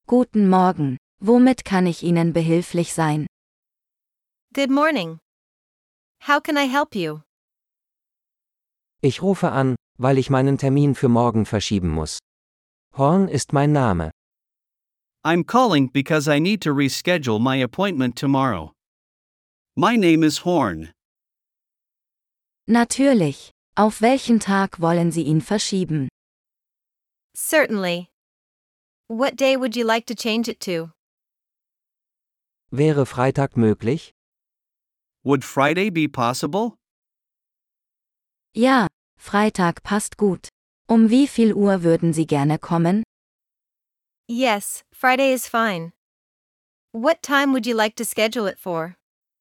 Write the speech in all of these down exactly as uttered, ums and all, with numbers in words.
Guten Morgen, womit kann ich Ihnen behilflich sein? Good morning. How can I help you? Ich rufe an, weil ich meinen Termin für morgen verschieben muss. Horn ist mein Name. I'm calling because I need to reschedule my appointment tomorrow. My name is Horn. Natürlich. Auf welchen Tag wollen Sie ihn verschieben? Certainly. What day would you like to change it to? Wäre Freitag möglich? Would Friday be possible? Ja, Freitag passt gut. Um wie viel Uhr würden Sie gerne kommen? Yes, Friday is fine. What time would you like to schedule it for?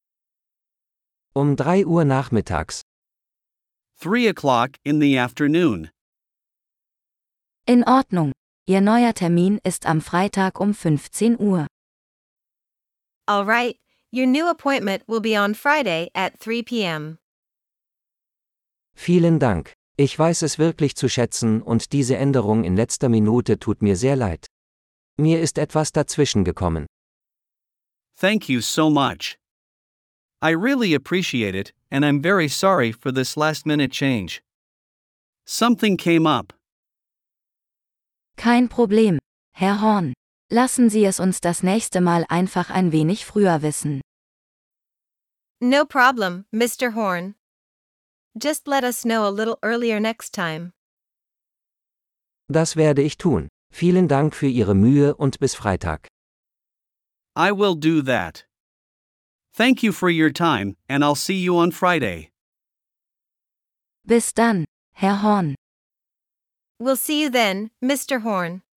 Um drei Uhr nachmittags. Three o'clock in the afternoon. In Ordnung. Ihr neuer Termin ist am Freitag um fünfzehn Uhr. All right, your new appointment will be on Friday at three p.m. Vielen Dank. Ich weiß es wirklich zu schätzen und diese Änderung in letzter Minute tut mir sehr leid. Mir ist etwas dazwischen gekommen. Thank you so much. I really appreciate it, and I'm very sorry for this last-minute change. Something came up. Kein Problem, Herr Horn. Lassen Sie es uns das nächste Mal einfach ein wenig früher wissen. No problem, Mister Horn. Just let us know a little earlier next time. Das werde ich tun. Vielen Dank für Ihre Mühe und bis Freitag. I will do that. Thank you for your time, and I'll see you on Friday. Bis dann, Herr Horn. We'll see you then, Mister Horn.